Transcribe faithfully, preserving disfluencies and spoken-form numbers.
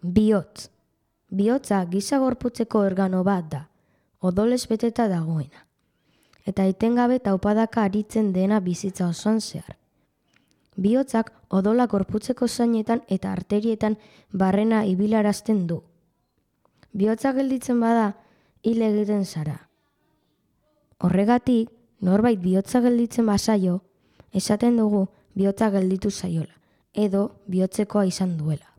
Bihotz. Bihotza giza gorputzeko organo bat da, odolez beteta dagoena. Eta etengabe taupadaka aritzen dena bizitza osoan zehar. Bihotzak odola gorputzeko zainetan eta arterietan barrena ibilarazten du. Bihotza gelditzen bada, hil egiten zara. Horregatik, norbait bihotza gelditzen bazaio, esaten dugu bihotza gelditu zaiola, edo bihotzekoa izan duela.